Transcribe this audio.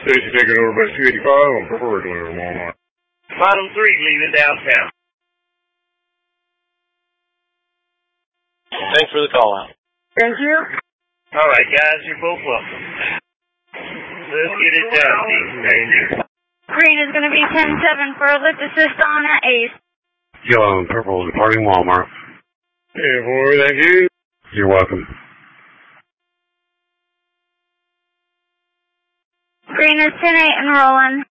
Station taking over by 285 on Purple Regular Walmart. Bottom 3 leaving downtown. Thanks for the call out. Thank you. All right, guys, you're both welcome. Let's get it done, Ranger. Green is going to be 10-7 for a lift assist on Ace. Yellow and Purple departing Walmart. Hey, boy, thank you. You're welcome. Green is 10-8 and rolling.